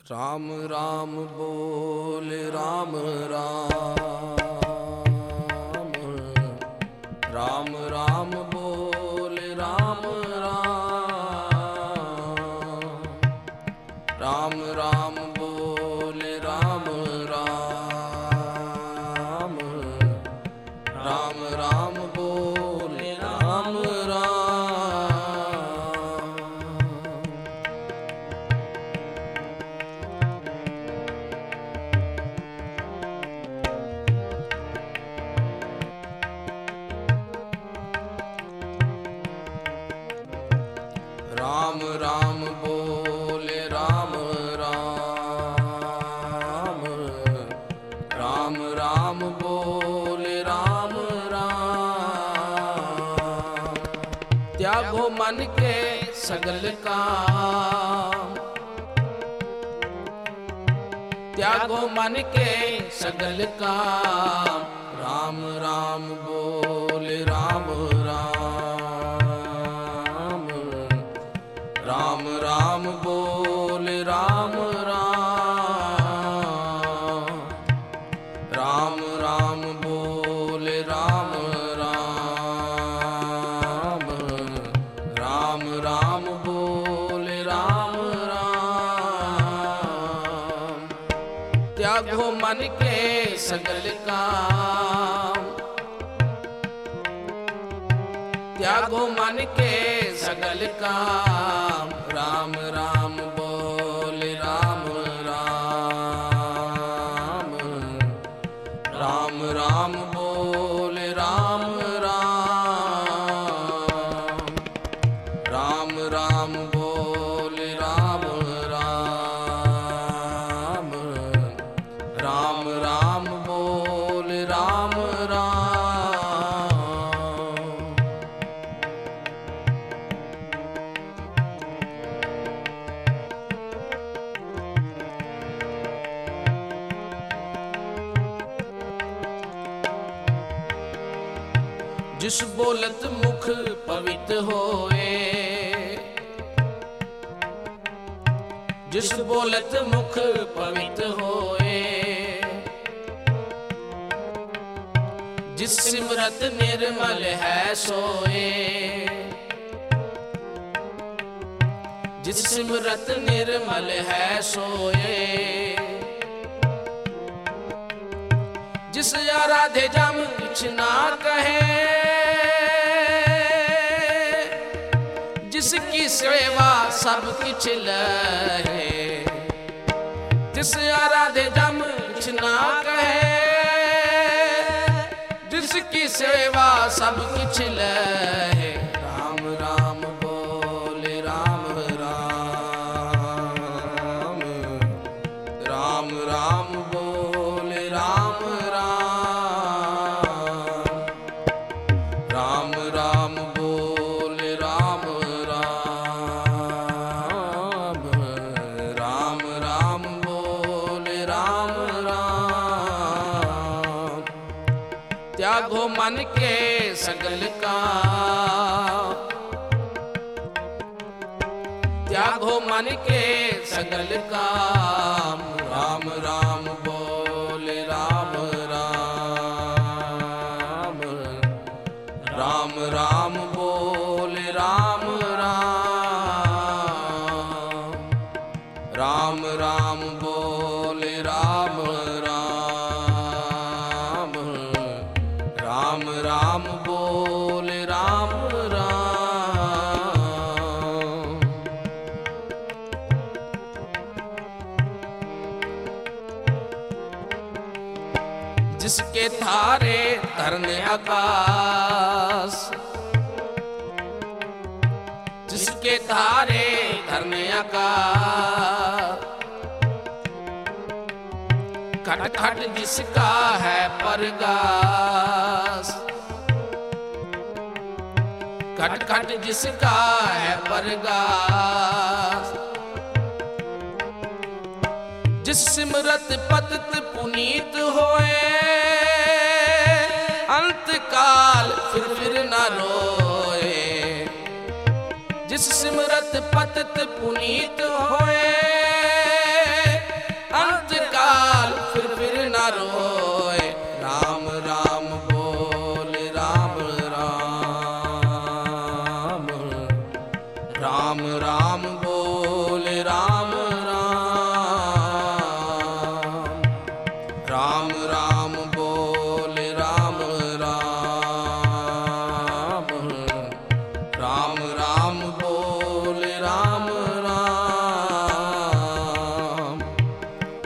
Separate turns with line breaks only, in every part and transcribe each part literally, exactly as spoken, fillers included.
राम राम बोल राम राम राम राम बोल राम राम राम राम बोल राम राम राम राम बोल राम राम राम बोल राम राम राम राम बोल राम राम त्यागो मन के सगल काम त्यागो मन के सगल काम राम राम बोल राम राम राम राम बोल राम राम राम राम बोल राम राम राम राम बोल राम राम त्यागो मन के सगल काम त्यागो मन के सगल काम राम राम बोल राम राम राम राम बोल राम राम राम राम बोल राम राम राम राम बोल राम राम जिस बोलत मुख पवित्र होए जिस बोलत मुख पवित्र होए जिस सिमरत निर्मल है सोए जिस सिमरत निर्मल है सोए जिस आराधे जम कुछ ना कहे जिसकी सेवा सब कुछ लहे जिस आराधे जम कुछ ना कहे जिसकी सेवा सब कुछ लहे राम राम बोल राम राम राम राम बोल राम राम राम बोल राम राम राम राम बोल राम राम त्यागो मन के सगल काम त्यागो मन के सगल काम राम राम बोल राम राम राम राम बोल राम राम राम राम बोल राम राम राम राम बोल राम राम जिसके थारे धरने आकाश जिसके थारे धरने आकाश खट खट जिसका है परगास खट खट जिसका है परगास जिस सिमरत पतित पुनीत होए अंत काल फिर फिर न रोए जिस सिमरत पतित पुनीत होए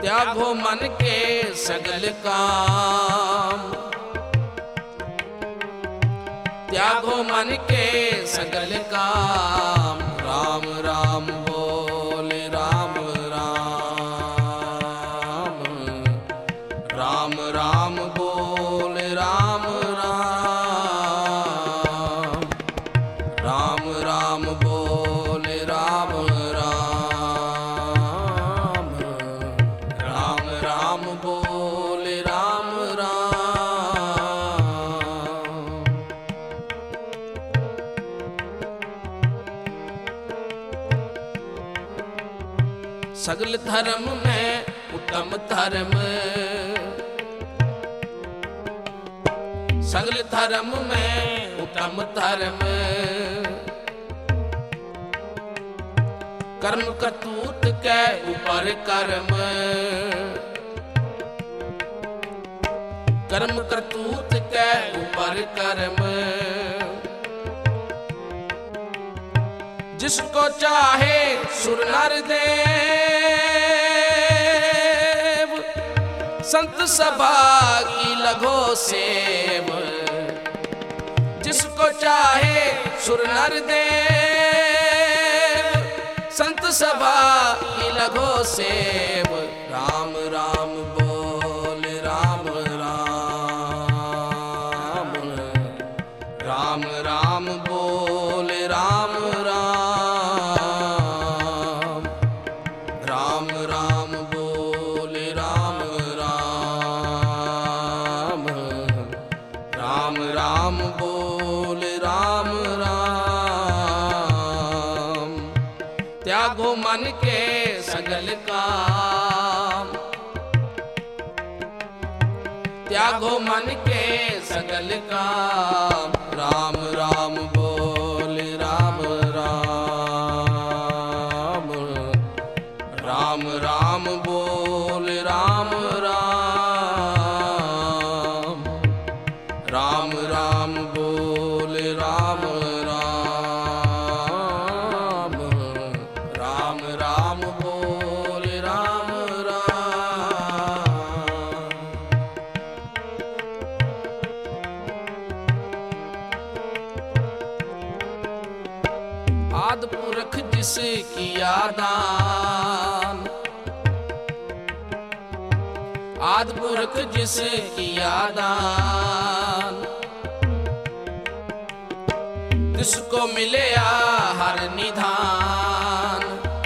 त्यागो मन के सगल काम, त्यागो मन के सगल काम। राम राम बोले राम राम, राम राम बोले राम राम, राम राम बोले राम राम, राम राम बोले राम राम। सगल धर्म में उत्तम धर्म, सगल धर्म में उत्तम धर्म। कर्म करतूत के ऊपर कर्म, कर्म करतूत के ऊपर कर्म। जिसको चाहे सुर नर देव, संत सभा की लगो सेव। जिसको चाहे सुर नर देव, संत सभा की लगो सेव। राम राम बोल राम राम, राम राम बोल राम राम, राम राम बोल राम राम, राम राम बोल राम राम। त्यागो मन के सगल काम, त्यागो मन के सगल काम। राम राम बोल राम राम, राम राम बोल राम राम, राम राम बोल राम राम, राम राम बोल राम राम। आदि पुरख जिसकी आदान, आदि पुरख जिसकी आदान। जिसको मिले हर निधान,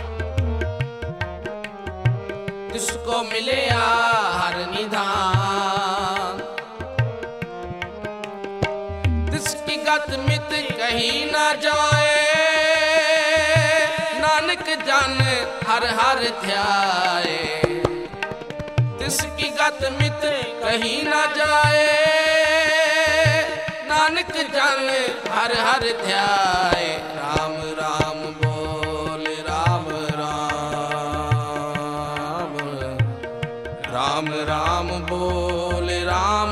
जिसको मिले हर निधान। जिसकी गत मित कहीं ना जाए, नानक जन हर हर ध्याए। जिसकी गत मित कहीं ना जाए, नानक जन हर हर ध्याए। राम राम बोल राम राम, राम राम बोल राम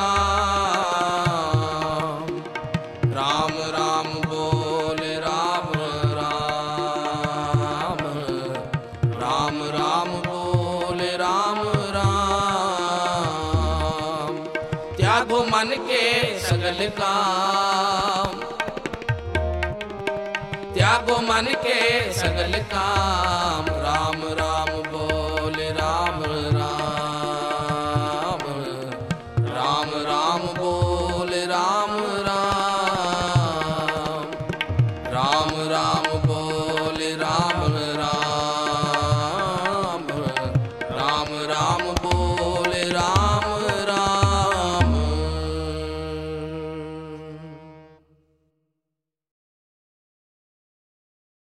राम, राम राम बोल राम राम, राम राम बोल राम राम। त्यागो मन के सगल काम, त्यागो मन के सगल काम।